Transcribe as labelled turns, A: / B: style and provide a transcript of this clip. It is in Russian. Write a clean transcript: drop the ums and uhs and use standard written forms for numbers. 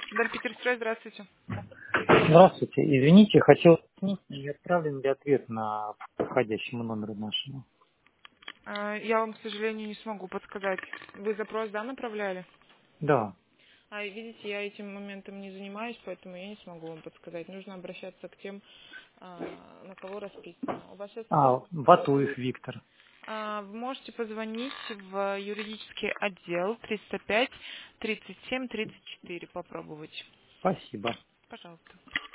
A: Дальпетерстрой, здравствуйте.
B: Здравствуйте. Извините, хотел уточнить, не отправлен ли ответ на входящему номеру нашему?
A: Я вам, к сожалению, не смогу подсказать. Вы запрос, да, направляли?
B: Да.
A: Видите, я этим моментом не занимаюсь, поэтому я не смогу вам подсказать. Нужно обращаться к тем, на кого расписано. У вас сейчас какой?
B: Батуев Виктор.
A: Вы можете позвонить в юридический отдел 305 37 34, попробовать.
B: Спасибо.
A: Пожалуйста.